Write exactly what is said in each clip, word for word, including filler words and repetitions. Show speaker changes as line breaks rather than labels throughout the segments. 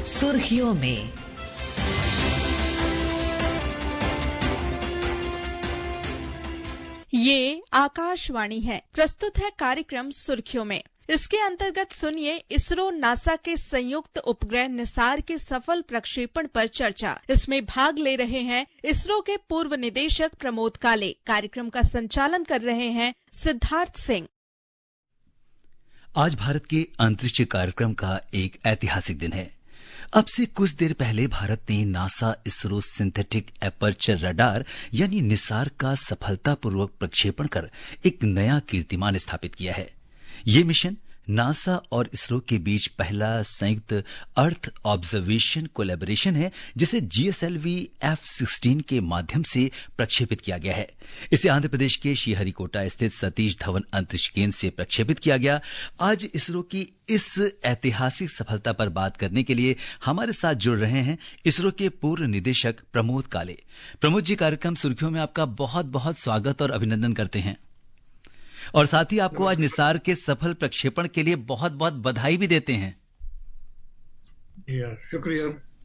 सुर्खियों में।
ये आकाशवाणी है। प्रस्तुत है कार्यक्रम सुर्खियों में। इसके अंतर्गत सुनिए इसरो नासा के संयुक्त उपग्रह निसार के सफल प्रक्षेपण पर चर्चा। इसमें भाग ले रहे हैं इसरो के पूर्व निदेशक प्रमोद काले। कार्यक्रम का संचालन कर रहे हैं सिद्धार्थ सिंह।
आज भारत के अंतरिक्ष कार्यक्रम का एक ऐतिहासिक दिन है। अब से कुछ देर पहले भारत ने NASA ISRO synthetic aperture radar यानी निसार का सफलतापूर्वक प्रक्षेपण कर एक नया कीर्तिमान स्थापित किया है। ये मिशन नासा और इसरो के बीच पहला संयुक्त अर्थ ऑब्जर्वेशन कोलैबोरेशन है, जिसे जीएसएलवी एफ सिक्सटीन के माध्यम से प्रक्षेपित किया गया है। इसे आंध्र प्रदेश के श्रीहरिकोटा स्थित सतीश धवन अंतरिक्ष केंद्र से प्रक्षेपित किया गया। आज इसरो की इस ऐतिहासिक सफलता पर बात करने के लिए हमारे साथ जुड़ रहे हैं इसरो के पूर्व निदेशक प्रमोद काले। प्रमोद जी, कार्यक्रम सुर्खियों में आपका बहुत बहुत स्वागत और अभिनंदन करते हैं, और साथ ही आपको आज निसार के सफल प्रक्षेपण के लिए बहुत बहुत बधाई भी देते हैं।
शुक्रिया।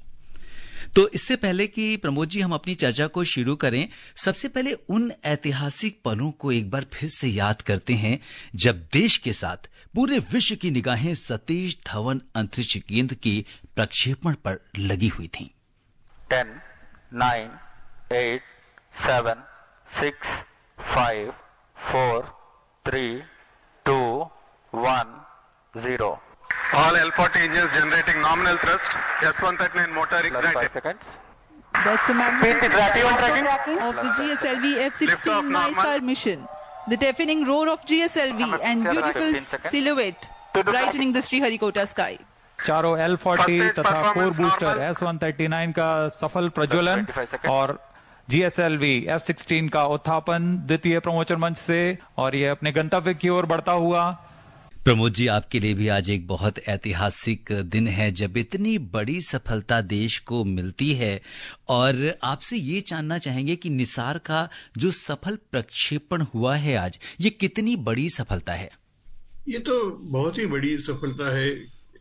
तो इससे पहले कि प्रमोद जी हम अपनी चर्चा को शुरू करें, सबसे पहले उन ऐतिहासिक पलों को एक बार फिर से याद करते हैं जब देश के साथ पूरे विश्व की निगाहें सतीश धवन अंतरिक्ष केंद्र के प्रक्षेपण पर लगी हुई थीं।
Ten, nine, eight, seven, six, five, four, three, two, one, zero.
All L forty engines generating nominal thrust. S one thirty-nine motor ignited.
five seconds.
That's a magnificent
tracking
of the G S L V F sixteen NISAR mission. The deafening roar of G S L V and beautiful silhouette brightening the Sriharikota sky.
चारों L forty तथा core booster S one thirty-nine का सफल प्रज्वलन और GSLV F sixteen का उत्थापन द्वितीय प्रमोचन मंच से, और ये अपने गंतव्य की ओर बढ़ता हुआ।
प्रमोद जी, आपके लिए भी आज एक बहुत ऐतिहासिक दिन है जब इतनी बड़ी सफलता देश को मिलती है, और आपसे ये जानना चाहेंगे कि निसार का जो सफल प्रक्षेपण हुआ है आज, ये कितनी बड़ी सफलता है?
ये तो बहुत ही बड़ी सफलता है।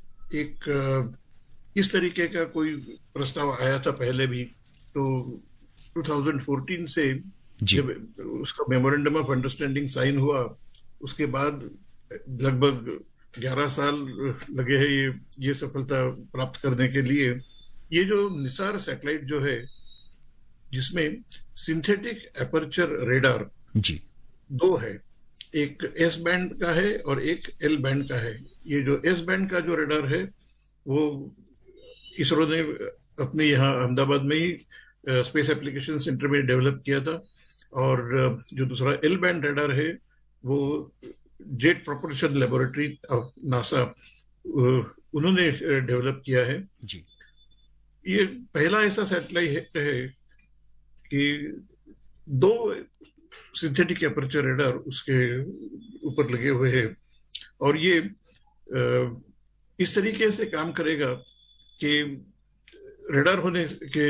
एक इस तरीके का कोई प्रस्ताव आया था पहले भी, तो दो हज़ार चौदह से जब उसका मेमोरेंडम ऑफ अंडरस्टैंडिंग साइन हुआ, उसके बाद लगभग ग्यारह साल लगे हैं ये ये सफलता प्राप्त करने के लिए। ये जो निसार सैटेलाइट जो है, जिसमें सिंथेटिक एपर्चर रेडार
जी
दो है, एक एस बैंड का है और एक एल बैंड का है। ये जो एस बैंड का जो रेडार है वो इसरो ने अपने यहाँ अहमदाबाद में ही स्पेस एप्लीकेशन सेंटर में डेवलप किया था, और जो दूसरा एल बैंड रेडार है वो jet propulsion laboratory of NASA उन्होंने डेवलप किया है
जी।
ये पहला ऐसा सैटेलाइट है कि दो सिंथेटिक एपर्चर रेडार उसके ऊपर लगे हुए हैं, और ये इस तरीके से काम करेगा कि रेडार होने के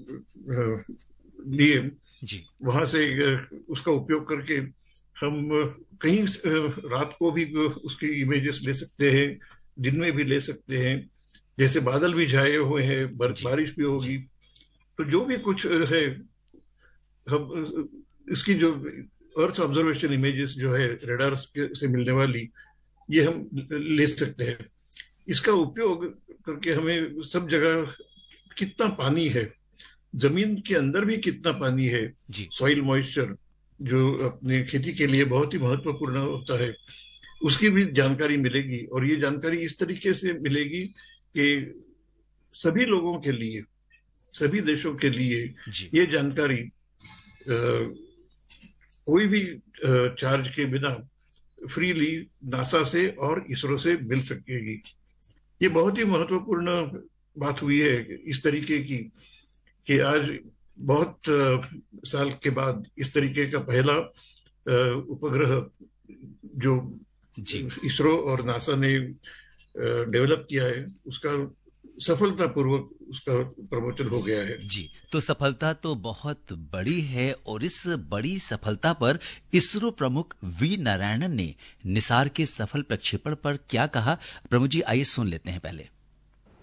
लिए
जी
वहां से उसका उपयोग करके हम कहीं रात को भी उसकी इमेजेस ले सकते हैं, दिन में भी ले सकते हैं। जैसे बादल भी छाए हुए हैं, बारिश भी होगी, तो जो भी कुछ है हम इसकी जो अर्थ ऑब्जर्वेशन इमेजेस जो है रेडार से मिलने वाली, ये हम ले सकते हैं। इसका उपयोग करके हमें सब जगह कितना पानी है, जमीन के अंदर भी कितना पानी है, सॉइल मॉइस्चर जो अपने खेती के लिए बहुत ही महत्वपूर्ण होता है, उसकी भी जानकारी मिलेगी। और ये जानकारी इस तरीके से मिलेगी कि सभी लोगों के लिए, सभी देशों के लिए ये जानकारी आ, कोई भी आ, चार्ज के बिना फ्रीली नासा से और इसरो से मिल सकेगी। ये बहुत ही महत्वपूर्ण बात हुई है इस तरीके की कि आज बहुत साल के बाद इस तरीके का पहला उपग्रह जो इसरो और नासा ने डेवलप किया है, उसका सफलतापूर्वक उसका प्रमोशन हो गया है।
जी, तो सफलता तो बहुत बड़ी है, और इस बड़ी सफलता पर इसरो प्रमुख वी नारायणन ने निसार के सफल प्रक्षेपण पर क्या कहा, प्रमुख जी आइए सुन लेते हैं पहले।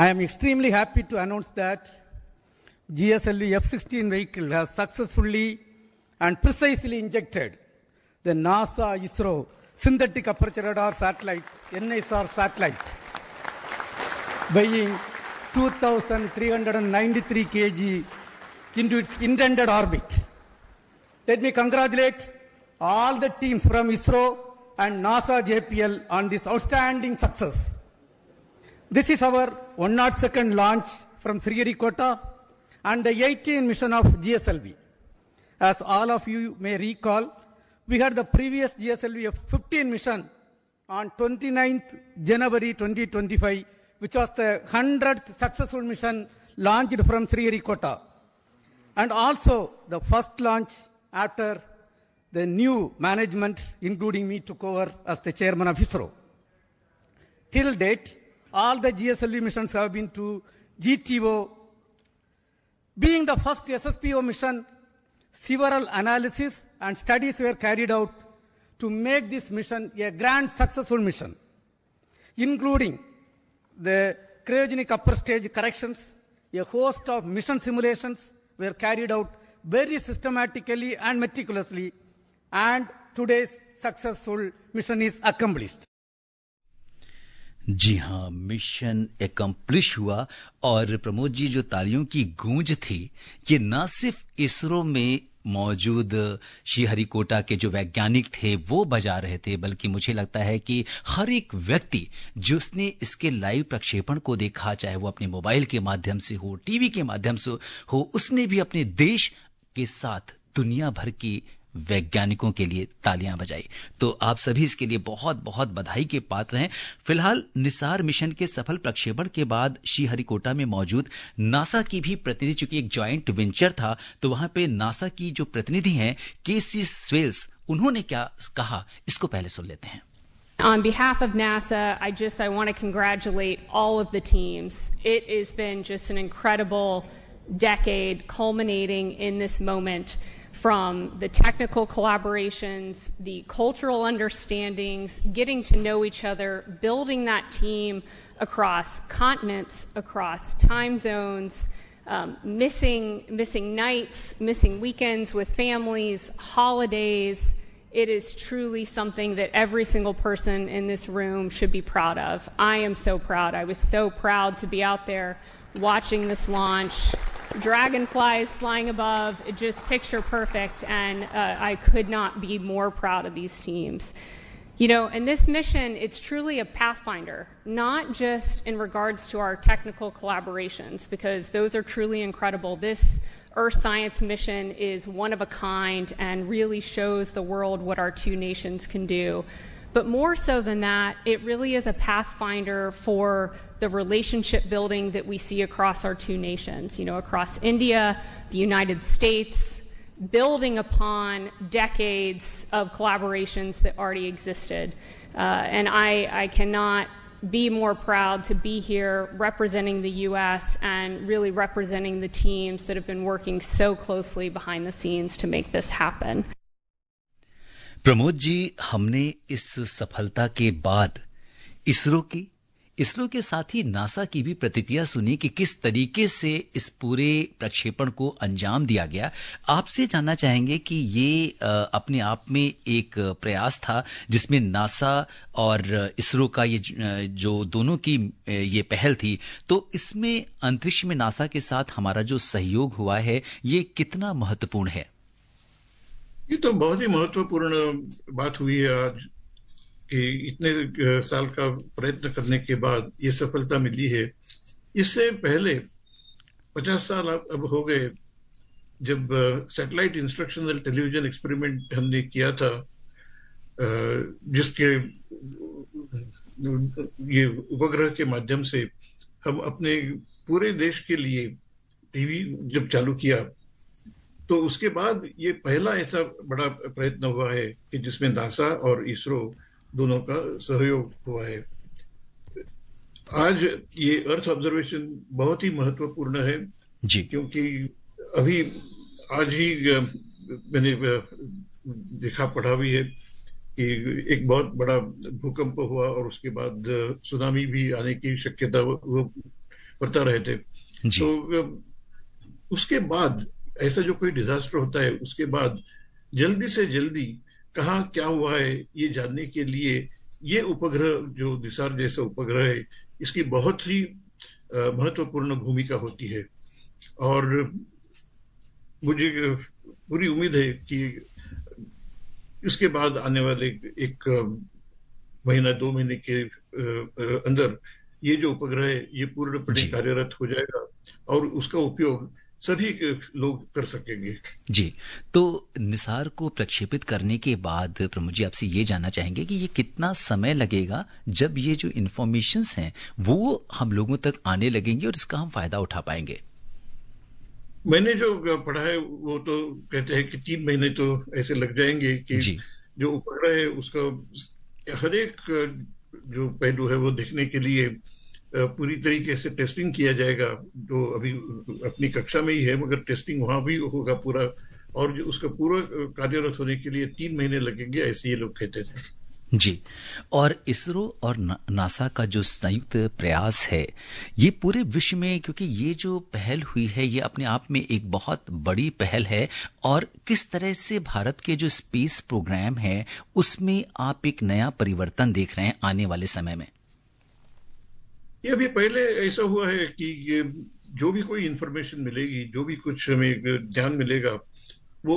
I am extremely happy to announce that G S L V F sixteen vehicle has successfully and precisely injected the NASA ISRO synthetic aperture radar satellite, N S R satellite, weighing two thousand three hundred ninety-three kilograms into its intended orbit. Let me congratulate all the teams from ISRO and NASA J P L on this outstanding success. This is our one hundred second launch from Sriharikota and the eighteenth mission of G S L V. As all of you may recall, we had the previous G S L V F fifteen mission on twenty-ninth January twenty twenty-five, which was the one hundredth successful mission launched from Sriharikota, and also the first launch after the new management, including me, took over as the chairman of ISRO. Till date, all the G S L V missions have been to G T O. Being the first S S P O mission, several analysis and studies were carried out to make this mission a grand successful mission, including the cryogenic upper stage corrections. A host of mission simulations were carried out very systematically and meticulously, and today's successful mission is accomplished.
जी हाँ, mission accomplish हुआ। और प्रमोद जी, जो तालियों की गूंज थी, ये न सिर्फ इसरो में मौजूद श्रीहरिकोटा के जो वैज्ञानिक थे वो बजा रहे थे, बल्कि मुझे लगता है कि हर एक व्यक्ति जिसने इसके लाइव प्रक्षेपण को देखा, चाहे वो अपने मोबाइल के माध्यम से हो, टीवी के माध्यम से हो, उसने भी अपने देश के साथ दुनिया भर की वैज्ञानिकों के लिए तालियां बजाई। तो आप सभी इसके लिए बहुत बहुत बधाई के पात्र हैं। फिलहाल निसार मिशन के सफल प्रक्षेपण के बाद श्रीहरिकोटा में मौजूद नासा की भी प्रतिनिधि, चूंकि एक जॉइंट वेंचर था, तो वहां पे नासा की जो प्रतिनिधि हैं केसी स्वेल्स, उन्होंने क्या कहा, इसको पहले सुन लेते हैं।
On behalf of NASA, I just I want to congratulate all of the teams. It has been just an incredible decade culminating in this moment. From the technical collaborations, the cultural understandings, getting to know each other, building that team across continents, across time zones, um, missing missing nights, missing weekends with families, holidays. It is truly something that every single person in this room should be proud of. I am so proud. I was so proud to be out there watching this launch. Dragonflies flying above, just picture perfect, and uh, I could not be more proud of these teams. You know, and this mission, it's truly a pathfinder, not just in regards to our technical collaborations, because those are truly incredible. This Earth Science mission is one of a kind and really shows the world what our two nations can do. But more so than that, it really is a pathfinder for the relationship building that we see across our two nations, you know, across India, the United States, building upon decades of collaborations that already existed. Uh, and I, I cannot be more proud to be here representing the U S and really representing the teams that have been working so closely behind the scenes to make this happen.
Pramod ji, हमने इस सफलता के बाद इसरो की इसरो के साथ ही NASA की भी प्रतिक्रिया सुनी कि किस तरीके से इस पूरे प्रक्षेपण को अंजाम दिया गया। आपसे जानना चाहेंगे कि ये अपने आप में एक प्रयास था जिसमें नासा और इसरो का ये जो दोनों की ये पहल थी, तो इसमें अंतरिक्ष में नासा के साथ हमारा जो सहयोग हुआ है ये कितना महत्वपूर्ण है?
ये तो बहुत ही महत्वपूर्ण बात हुई है आज कि इतने साल का प्रयत्न करने के बाद ये सफलता मिली है। इससे पहले पचास साल अब हो गए जब सैटेलाइट इंस्ट्रक्शनल टेलीविजन एक्सपेरिमेंट हमने किया था, जिसके ये उपग्रह के माध्यम से हम अपने पूरे देश के लिए टीवी जब चालू किया, तो उसके बाद ये पहला ऐसा बड़ा प्रयत्न हुआ है कि जिसमें नासा और इसरो दोनों का सहयोग हुआ है। आज ये अर्थ ऑब्जर्वेशन बहुत ही महत्वपूर्ण है
जी,
क्योंकि अभी आज ही मैंने देखा पढ़ा भी है कि एक बहुत बड़ा भूकंप हुआ और उसके बाद सुनामी भी आने की शक्यता वो बरता रहे थे। तो उसके बाद ऐसा जो कोई डिजास्टर होता है, उसके बाद जल्दी से जल्दी कहाँ क्या हुआ है ये जानने के लिए ये उपग्रह, जो निसार जैसा उपग्रह है, इसकी बहुत ही महत्वपूर्ण भूमिका होती है। और मुझे पूरी उम्मीद है कि इसके बाद आने वाले एक महीना दो महीने के अंदर ये जो उपग्रह है ये पूर्णपणे कार्यरत हो जाएगा और उसका उपयोग सभी लोग कर सकेंगे।
जी, तो निसार को प्रक्षेपित करने के बाद प्रमोद जी आपसे ये जानना चाहेंगे कि ये कितना समय लगेगा जब ये जो इन्फॉर्मेशंस हैं वो हम लोगों तक आने लगेंगी और इसका हम फायदा उठा पाएंगे?
मैंने जो पढ़ा है वो तो कहते हैं कि तीन महीने तो ऐसे लग जाएंगे कि जो उपग्रह है उसका हर एक जो पहलू है वो देखने के लिए पूरी तरीके से टेस्टिंग किया जाएगा। जो अभी अपनी कक्षा में ही है मगर टेस्टिंग वहां भी होगा पूरा, और जो उसका पूरा कार्यरत होने के लिए तीन महीने लगेंगे, ऐसे ये लोग कहते थे।
जी, और इसरो और नासा का जो संयुक्त प्रयास है ये पूरे विश्व में, क्योंकि ये जो पहल हुई है ये अपने आप में एक बहुत बड़ी पहल है, और किस तरह से भारत के जो स्पेस प्रोग्राम है उसमें आप एक नया परिवर्तन देख रहे हैं आने वाले समय में?
ये अभी पहले ऐसा हुआ है कि ये जो भी कोई इंफॉर्मेशन मिलेगी, जो भी कुछ हमें ज्ञान मिलेगा, वो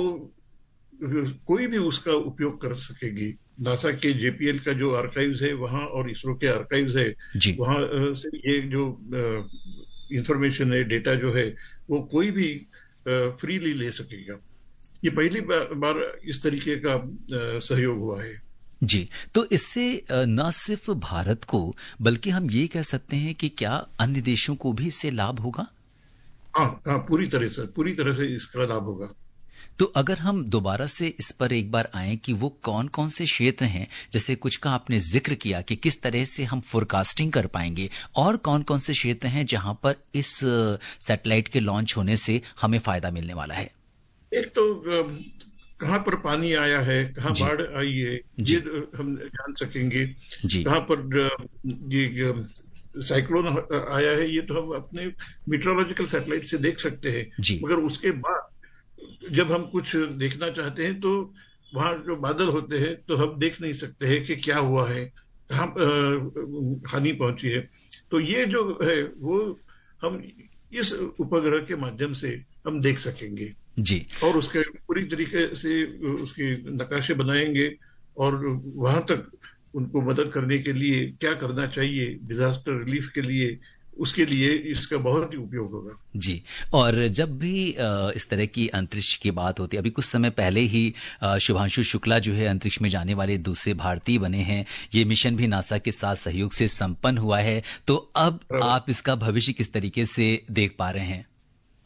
कोई भी उसका उपयोग कर सकेगी। नासा के जेपीएल का जो आर्काइव्स है वहां और इसरो के आर्काइव्स है वहां से ये जो इंफॉर्मेशन है, डेटा जो है, वो कोई भी फ्रीली ले सकेगा। ये पहली बार इस तरीके का सहयोग हुआ है।
जी, तो इससे न सिर्फ भारत को बल्कि हम ये कह सकते हैं कि क्या अन्य देशों को भी इससे लाभ होगा?
हाँ हाँ, पूरी तरह से पूरी तरह से इसका लाभ होगा।
तो अगर हम दोबारा से इस पर एक बार आएं कि वो कौन कौन से क्षेत्र हैं, जैसे कुछ का आपने जिक्र किया कि किस तरह से हम फोरकास्टिंग कर पाएंगे, और कौन कौन से क्षेत्र हैं जहां पर इस सैटेलाइट के लॉन्च होने से हमें फायदा मिलने वाला है?
एक तो कहाँ पर पानी आया है, कहाँ बाढ़ आई है, ये हम जान सकेंगे। कहाँ पर ये साइक्लोन आया है ये तो हम अपने मीटरोलॉजिकल सैटेलाइट से देख सकते हैं, मगर उसके बाद जब हम कुछ देखना चाहते हैं तो वहां जो बादल होते हैं तो हम देख नहीं सकते हैं कि क्या हुआ है, कहाँ हानि पहुंची है। तो ये जो है वो हम इस उपग्रह के माध्यम से हम देख सकेंगे
जी,
और उसके पूरी तरीके से उसके नकाशे बनाएंगे और वहां तक उनको मदद करने के लिए क्या करना चाहिए डिजास्टर रिलीफ के लिए, उसके लिए इसका बहुत ही उपयोग होगा।
जी, और जब भी इस तरह की अंतरिक्ष की बात होती है, अभी कुछ समय पहले ही शुभांशु शुक्ला जो है अंतरिक्ष में जाने वाले दूसरे भारतीय बने हैं। ये मिशन भी नासा के साथ सहयोग से संपन्न हुआ है। तो अब आप इसका भविष्य किस तरीके से देख पा रहे हैं?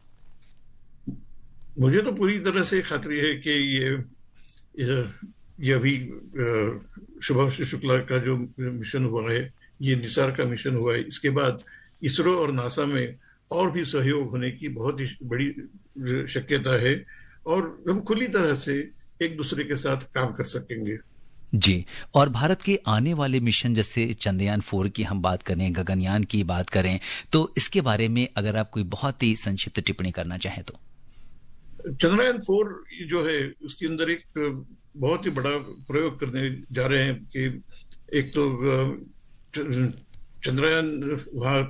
मुझे तो पूरी तरह से खातरी है कि ये ये अभी शुभांशु शुक्ला का जो मिशन हुआ है, ये निसार का मिशन हुआ है, इसके बाद इसरो और नासा में और भी सहयोग होने की बहुत ही बड़ी शक्यता है और हम खुली तरह से एक दूसरे के साथ काम कर सकेंगे।
जी, और भारत के आने वाले मिशन जैसे चंद्रयान फोर की हम बात करें, गगनयान की बात करें, तो इसके बारे में अगर आप कोई बहुत ही संक्षिप्त टिप्पणी करना चाहें तो?
चंद्रयान फोर जो है उसके अंदर एक बहुत ही बड़ा प्रयोग करने जा रहे हैं कि एक तो चंद्रयान वहां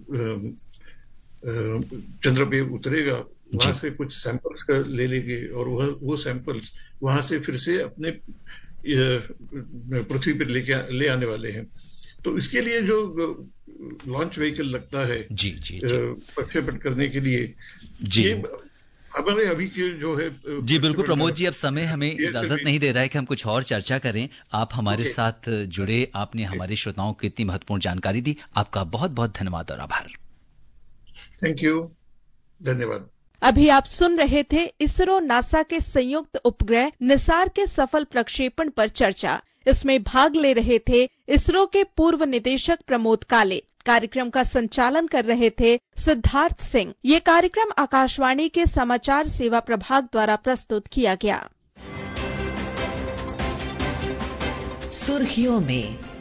चंद्र पे उतरेगा, वहां से कुछ सैंपल्स का ले लेंगे और वह वो सैंपल्स वहां से फिर से अपने पृथ्वी पर लेके ले आने वाले हैं। तो इसके लिए जो लॉन्च व्हीकल लगता है
जी जी
प्रक्षेपण करने के लिए
जी
हमारे अभी के जो है
जी बिल्कुल प्रमोद जी, अब समय हमें इजाजत नहीं दे रहा है कि हम कुछ और चर्चा करें। आप हमारे साथ जुड़े, आपने हमारे श्रोताओं को इतनी महत्वपूर्ण जानकारी दी, आपका बहुत बहुत धन्यवाद और आभार।
थैंक यू, धन्यवाद।
अभी आप सुन रहे थे इसरो नासा के संयुक्त उपग्रह निसार के सफल प्रक्षेपण पर चर्चा। इसमें भाग ले रहे थे इसरो के पूर्व निदेशक प्रमोद काले। कार्यक्रम का संचालन कर रहे थे सिद्धार्थ सिंह। ये कार्यक्रम आकाशवाणी के समाचार सेवा प्रभाग द्वारा प्रस्तुत किया गया।
सुर्खियों में